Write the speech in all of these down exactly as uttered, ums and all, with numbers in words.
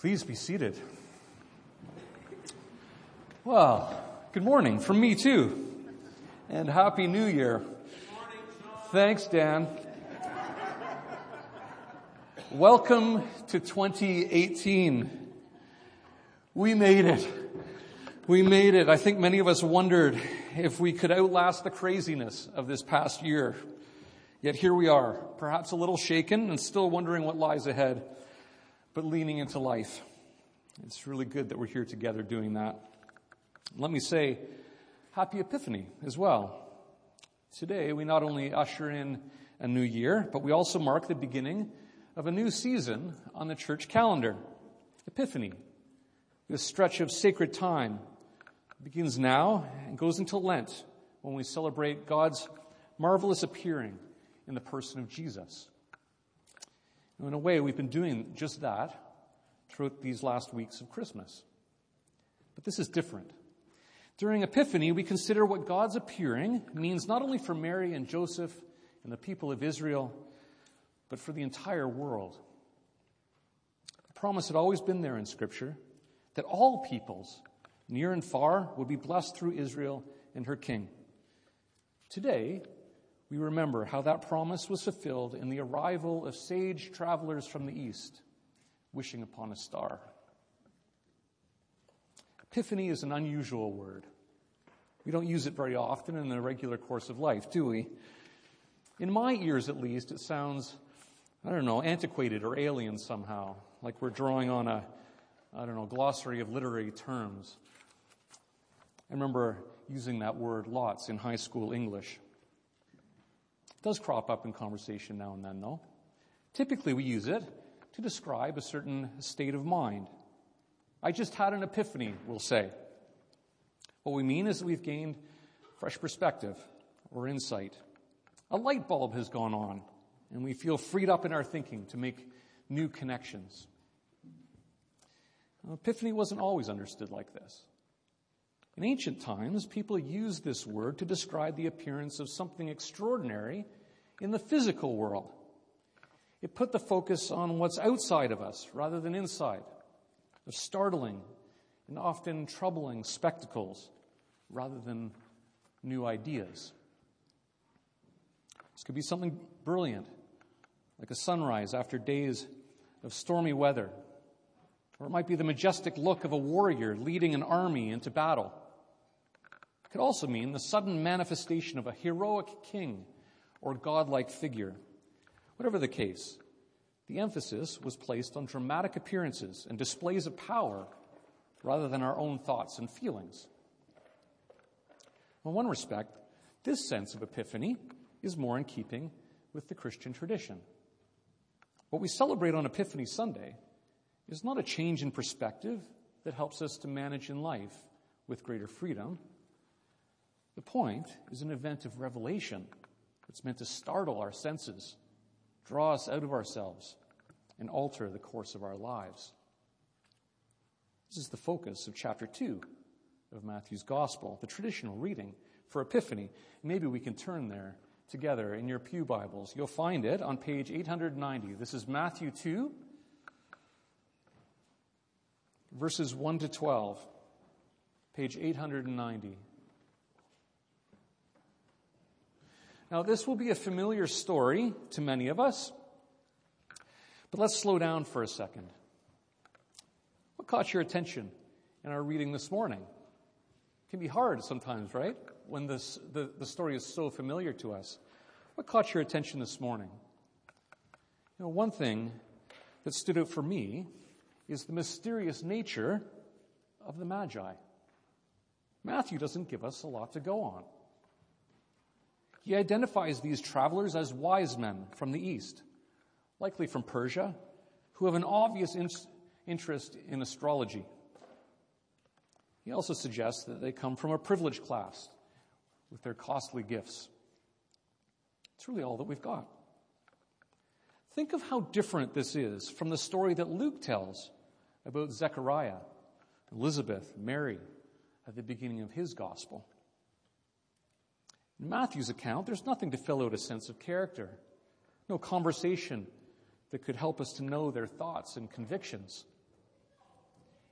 Please be seated. Well, good morning from me too, and Happy New Year. Good morning, John. Thanks, Dan. Welcome to twenty eighteen. We made it. We made it. I think many of us wondered if we could outlast the craziness of this past year. Yet here we are, perhaps a little shaken and still wondering what lies ahead, but leaning into life. It's really good that we're here together doing that. Let me say, Happy Epiphany as well. Today, we not only usher in a new year, but we also mark the beginning of a new season on the church calendar. Epiphany, this stretch of sacred time, begins now and goes until Lent, when we celebrate God's marvelous appearing in the person of Jesus. In a way, we've been doing just that throughout these last weeks of Christmas. But this is different. During Epiphany, we consider what God's appearing means not only for Mary and Joseph and the people of Israel, but for the entire world. The promise had always been there in Scripture that all peoples, near and far, would be blessed through Israel and her king. Today, we remember how that promise was fulfilled in the arrival of sage travelers from the east, wishing upon a star. Epiphany is an unusual word. We don't use it very often in the regular course of life, do we? In my ears, at least, it sounds, I don't know, antiquated or alien somehow, like we're drawing on a, I don't know, glossary of literary terms. I remember using that word lots in high school English. It does crop up in conversation now and then, though. Typically, we use it to describe a certain state of mind. I just had an epiphany, we'll say. What we mean is that we've gained fresh perspective or insight. A light bulb has gone on, and we feel freed up in our thinking to make new connections. Now, epiphany wasn't always understood like this. In ancient times, people used this word to describe the appearance of something extraordinary in the physical world. It put the focus on what's outside of us rather than inside, of startling and often troubling spectacles rather than new ideas. This could be something brilliant, like a sunrise after days of stormy weather. Or it might be the majestic look of a warrior leading an army into battle. It could also mean the sudden manifestation of a heroic king or godlike figure. Whatever the case, the emphasis was placed on dramatic appearances and displays of power rather than our own thoughts and feelings. In one respect, this sense of epiphany is more in keeping with the Christian tradition. What we celebrate on Epiphany Sunday is not a change in perspective that helps us to manage in life with greater freedom. The point is an event of revelation. It's meant to startle our senses, draw us out of ourselves, and alter the course of our lives. This is the focus of chapter two of Matthew's Gospel, the traditional reading for Epiphany. Maybe we can turn there together in your pew Bibles. You'll find it on page eight hundred ninety. This is Matthew two, verses one to twelve, page eight hundred ninety. Now, this will be a familiar story to many of us, but let's slow down for a second. What caught your attention in our reading this morning? It can be hard sometimes, right, when this, the, the story is so familiar to us. What caught your attention this morning? You know, one thing that stood out for me is the mysterious nature of the Magi. Matthew doesn't give us a lot to go on. He identifies these travelers as wise men from the east, likely from Persia, who have an obvious in- interest in astrology. He also suggests that they come from a privileged class with their costly gifts. It's really all that we've got. Think of how different this is from the story that Luke tells about Zechariah, Elizabeth, Mary at the beginning of his gospel. In Matthew's account, there's nothing to fill out a sense of character, no conversation that could help us to know their thoughts and convictions.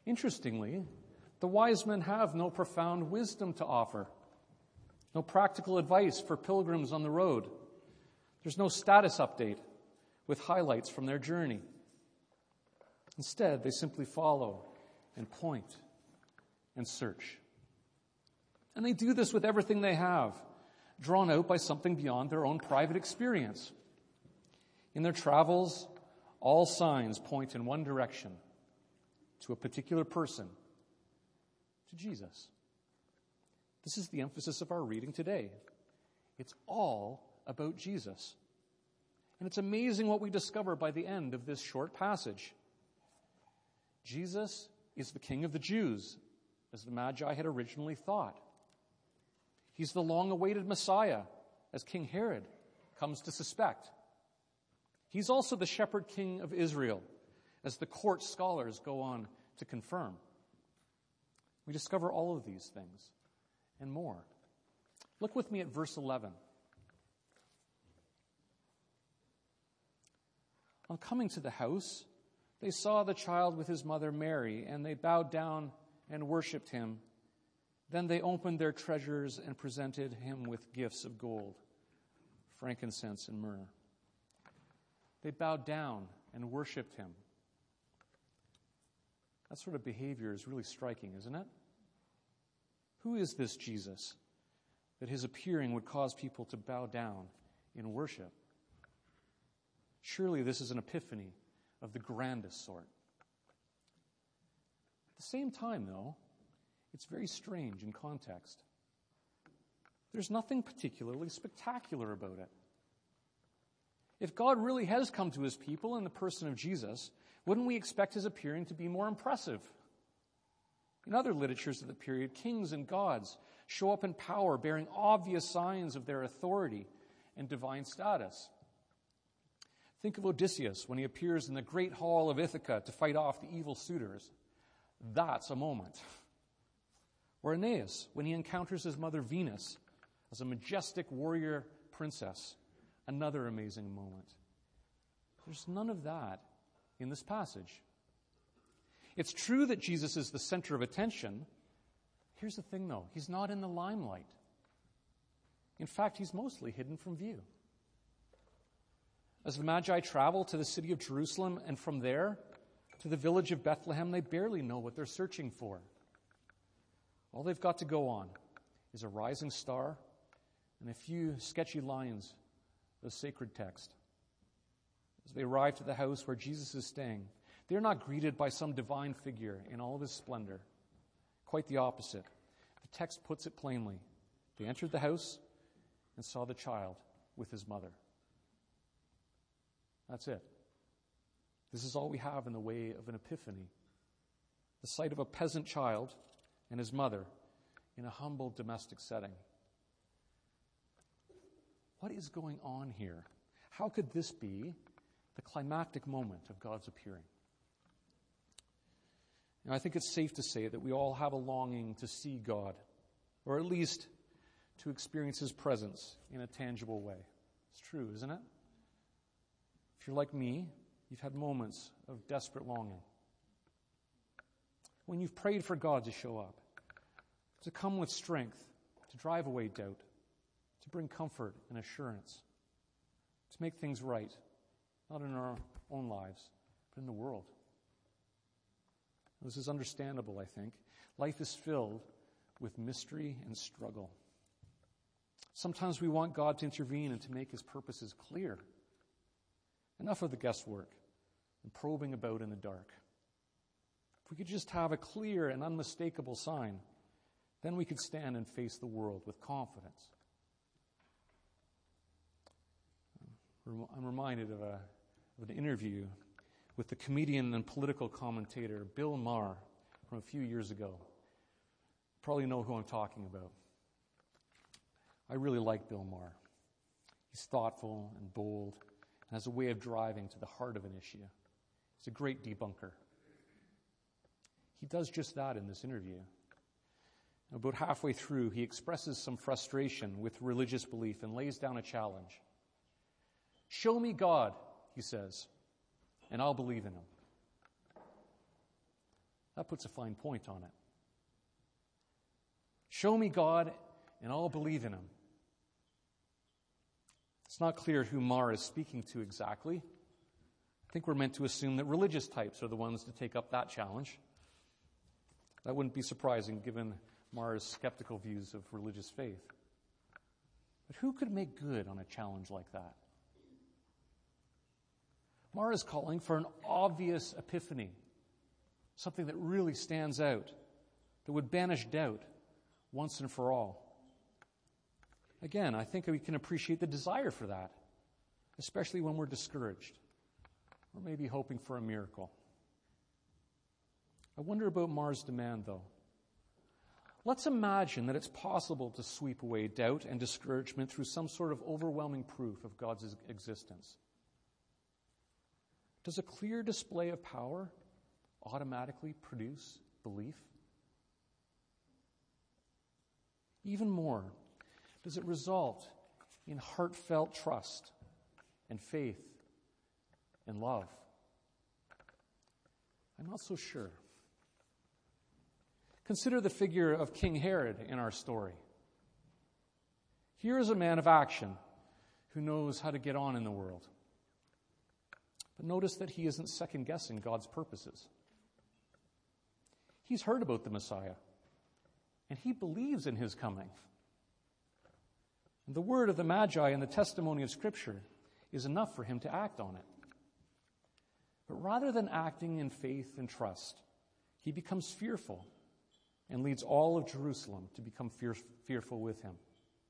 Interestingly, the wise men have no profound wisdom to offer, no practical advice for pilgrims on the road. There's no status update with highlights from their journey. Instead, they simply follow and point and search. And they do this with everything they have, drawn out by something beyond their own private experience. In their travels, all signs point in one direction, to a particular person, to Jesus. This is the emphasis of our reading today. It's all about Jesus. And it's amazing what we discover by the end of this short passage. Jesus is the King of the Jews, as the Magi had originally thought. He's the long-awaited Messiah, as King Herod comes to suspect. He's also the shepherd king of Israel, as the court scholars go on to confirm. We discover all of these things and more. Look with me at verse eleven. On coming to the house, they saw the child with his mother Mary, and they bowed down and worshipped him. Then they opened their treasures and presented him with gifts of gold, frankincense, and myrrh. They bowed down and worshipped him. That sort of behavior is really striking, isn't it? Who is this Jesus that his appearing would cause people to bow down in worship? Surely this is an epiphany of the grandest sort. At the same time, though, it's very strange in context. There's nothing particularly spectacular about it. If God really has come to his people in the person of Jesus, wouldn't we expect his appearing to be more impressive? In other literatures of the period, kings and gods show up in power, bearing obvious signs of their authority and divine status. Think of Odysseus when he appears in the great hall of Ithaca to fight off the evil suitors. That's a moment. Or Aeneas when he encounters his mother Venus as a majestic warrior princess. Another amazing moment. There's none of that in this passage. It's true that Jesus is the center of attention. Here's the thing, though. He's not in the limelight. In fact, he's mostly hidden from view. As the Magi travel to the city of Jerusalem and from there to the village of Bethlehem, they barely know what they're searching for. All they've got to go on is a rising star and a few sketchy lines of sacred text. As they arrive to the house where Jesus is staying, they're not greeted by some divine figure in all of his splendor. Quite the opposite. The text puts it plainly. They entered the house and saw the child with his mother. That's it. This is all we have in the way of an epiphany. The sight of a peasant child and his mother in a humble domestic setting. What is going on here? How could this be the climactic moment of God's appearing? And I think it's safe to say that we all have a longing to see God, or at least to experience his presence in a tangible way. It's true, isn't it? If you're like me, you've had moments of desperate longing. When you've prayed for God to show up, to come with strength, to drive away doubt, to bring comfort and assurance, to make things right, not in our own lives, but in the world. This is understandable, I think. Life is filled with mystery and struggle. Sometimes we want God to intervene and to make his purposes clear. Enough of the guesswork and probing about in the dark. If we could just have a clear and unmistakable sign, then we could stand and face the world with confidence. I'm reminded of, a, of an interview with the comedian and political commentator Bill Maher from a few years ago. You probably know who I'm talking about. I really like Bill Maher. He's thoughtful and bold and has a way of driving to the heart of an issue. He's a great debunker. He does just that in this interview. About halfway through, he expresses some frustration with religious belief and lays down a challenge. Show me God, he says, and I'll believe in him. That puts a fine point on it. Show me God, and I'll believe in him. It's not clear who Marr is speaking to exactly. I think we're meant to assume that religious types are the ones to take up that challenge. That wouldn't be surprising given Marr's skeptical views of religious faith. But who could make good on a challenge like that? Marr is calling for an obvious epiphany, something that really stands out, that would banish doubt once and for all. Again, I think we can appreciate the desire for that, especially when we're discouraged, or maybe hoping for a miracle. I wonder about Marr's demand, though. Let's imagine that it's possible to sweep away doubt and discouragement through some sort of overwhelming proof of God's existence. Does a clear display of power automatically produce belief? Even more, does it result in heartfelt trust and faith and love? I'm not so sure. Consider the figure of King Herod in our story. Here is a man of action who knows how to get on in the world. But notice that he isn't second-guessing God's purposes. He's heard about the Messiah, and he believes in his coming. And the word of the Magi and the testimony of Scripture is enough for him to act on it. But rather than acting in faith and trust, he becomes fearful and leads all of Jerusalem to become fear, fearful with him.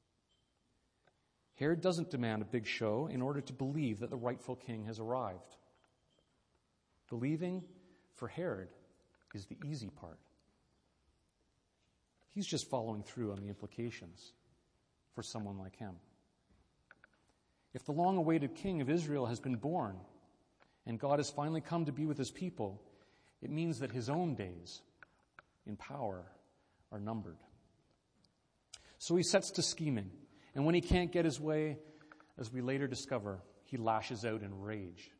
Herod doesn't demand a big show in order to believe that the rightful king has arrived. Believing, for Herod, is the easy part. He's just following through on the implications for someone like him. If the long-awaited king of Israel has been born and God has finally come to be with his people, it means that his own days in power are numbered. So he sets to scheming, and when he can't get his way, as we later discover, he lashes out in rage.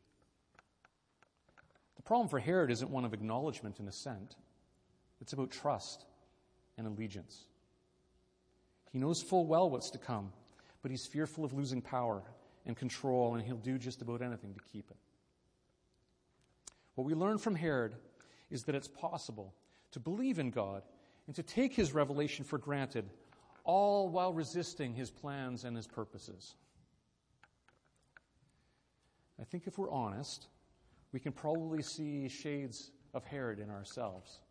The problem for Herod isn't one of acknowledgement and assent. It's about trust and allegiance. He knows full well what's to come, but he's fearful of losing power and control, and he'll do just about anything to keep it. What we learn from Herod is that it's possible to believe in God and to take his revelation for granted, all while resisting his plans and his purposes. I think if we're honest, we can probably see shades of Herod in ourselves.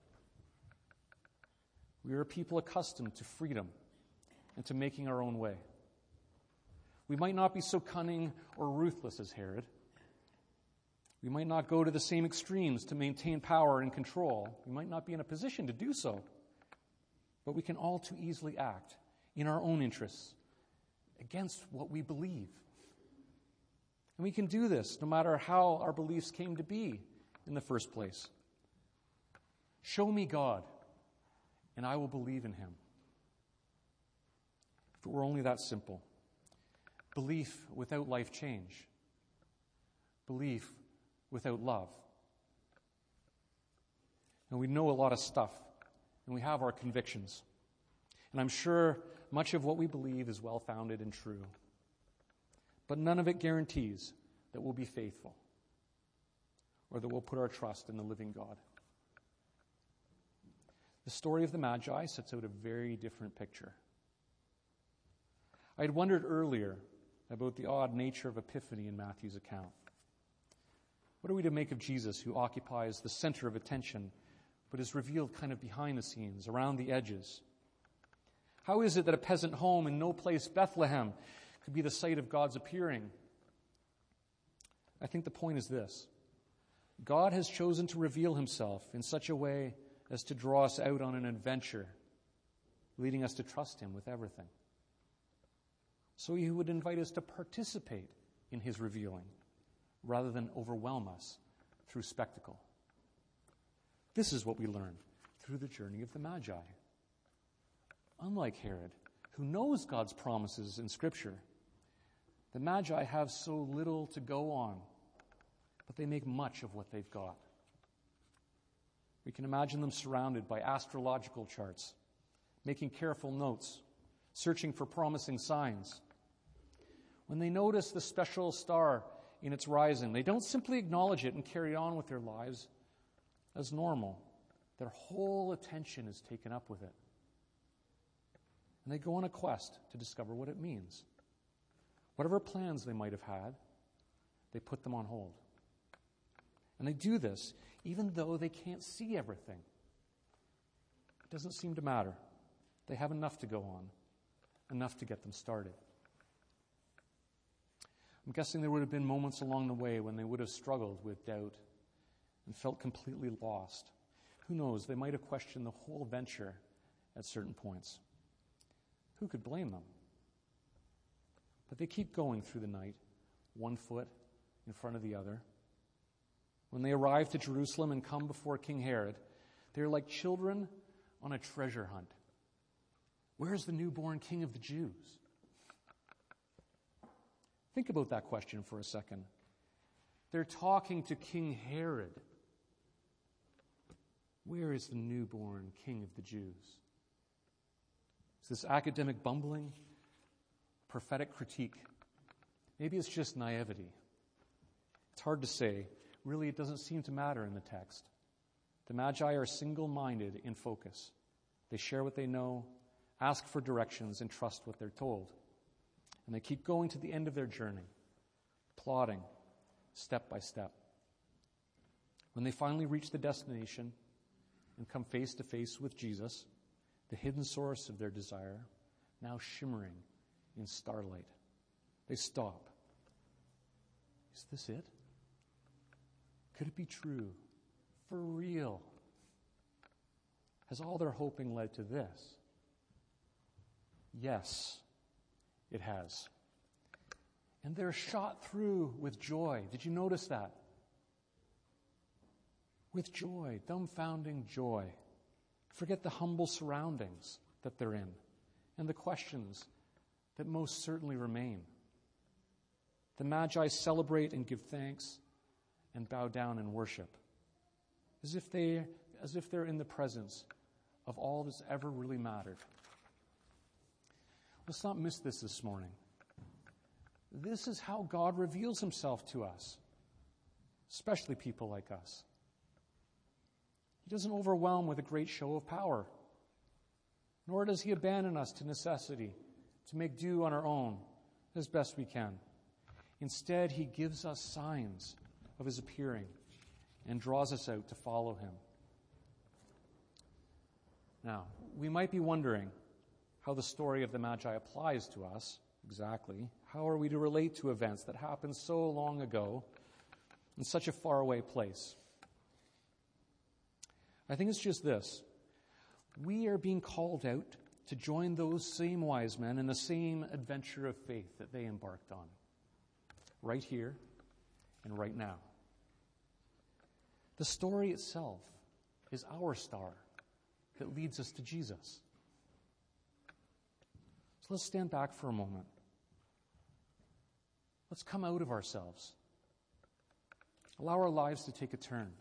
We are a people accustomed to freedom and to making our own way. We might not be so cunning or ruthless as Herod. We might not go to the same extremes to maintain power and control. We might not be in a position to do so. But we can all too easily act in our own interests against what we believe. And we can do this no matter how our beliefs came to be in the first place. Show me God, and I will believe in him. If it were only that simple. Belief without life change. Belief without love. And we know a lot of stuff, and we have our convictions. And I'm sure much of what we believe is well-founded and true. But none of it guarantees that we'll be faithful or that we'll put our trust in the living God. The story of the Magi sets out a very different picture. I had wondered earlier about the odd nature of Epiphany in Matthew's account. What are we to make of Jesus, who occupies the center of attention, but is revealed kind of behind the scenes, around the edges? How is it that a peasant home in no place, Bethlehem, could be the site of God's appearing? I think the point is this. God has chosen to reveal himself in such a way as to draw us out on an adventure, leading us to trust him with everything. So he would invite us to participate in his revealing, rather than overwhelm us through spectacle. This is what we learn through the journey of the Magi. Unlike Herod, who knows God's promises in Scripture, the Magi have so little to go on, but they make much of what they've got. We can imagine them surrounded by astrological charts, making careful notes, searching for promising signs. When they notice the special star in its rising, they don't simply acknowledge it and carry on with their lives as normal. Their whole attention is taken up with it. And they go on a quest to discover what it means. Whatever plans they might have had, they put them on hold. And they do this even though they can't see everything. It doesn't seem to matter. They have enough to go on, enough to get them started. I'm guessing there would have been moments along the way when they would have struggled with doubt and felt completely lost. Who knows, they might have questioned the whole venture at certain points. Who could blame them? But they keep going through the night, one foot in front of the other. When they arrive to Jerusalem and come before King Herod, they're like children on a treasure hunt. Where's the newborn King of the Jews? Think about that question for a second. They're talking to King Herod. Where is the newborn King of the Jews? Is this academic bumbling? Prophetic critique? Maybe it's just naivety. It's hard to say. Really, it doesn't seem to matter in the text. The Magi are single-minded in focus. They share what they know, ask for directions, and trust what they're told. And they keep going to the end of their journey, plodding step by step. When they finally reach the destination and come face to face with Jesus, the hidden source of their desire, now shimmering in starlight, they stop. Is this it? Could it be true? For real? Has all their hoping led to this? Yes, it has. And they're shot through with joy. Did you notice that? With joy, dumbfounding joy. Forget the humble surroundings that they're in and the questions that most certainly remain. The Magi celebrate and give thanks and bow down in worship, as if they, as if they're in the presence of all that's ever really mattered. Let's not miss this this morning. This is how God reveals himself to us, especially people like us. He doesn't overwhelm with a great show of power, nor does he abandon us to necessity, to make do on our own as best we can. Instead, he gives us signs of his appearing and draws us out to follow him. Now, we might be wondering how the story of the Magi applies to us exactly. How are we to relate to events that happened so long ago in such a faraway place? I think it's just this. We are being called out to join those same wise men in the same adventure of faith that they embarked on, right here and right now. The story itself is our star that leads us to Jesus. So let's stand back for a moment. Let's come out of ourselves. Allow our lives to take a turn.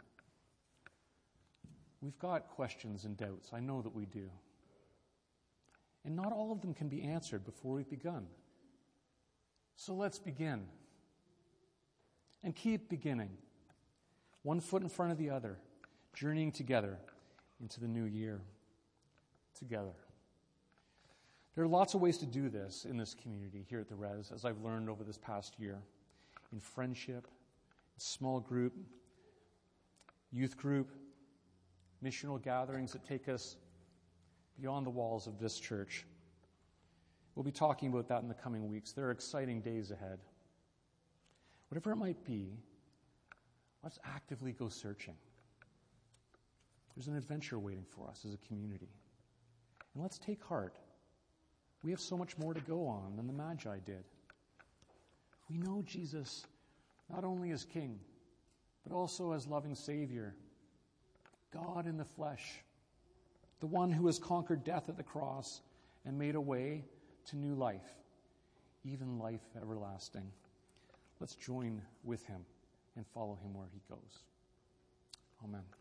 We've got questions and doubts. I know that we do. And not all of them can be answered before we've begun. So let's begin. And keep beginning. One foot in front of the other, journeying together into the new year. Together. There are lots of ways to do this in this community here at the Res, as I've learned over this past year. In friendship, small group, youth group, missional gatherings that take us beyond the walls of this church. We'll be talking about that in the coming weeks. There are exciting days ahead. Whatever it might be, let's actively go searching. There's an adventure waiting for us as a community. And let's take heart. We have so much more to go on than the Magi did. We know Jesus not only as King, but also as loving Savior, God in the flesh, the one who has conquered death at the cross and made a way to new life, even life everlasting. Let's join with him and follow him where he goes. Amen.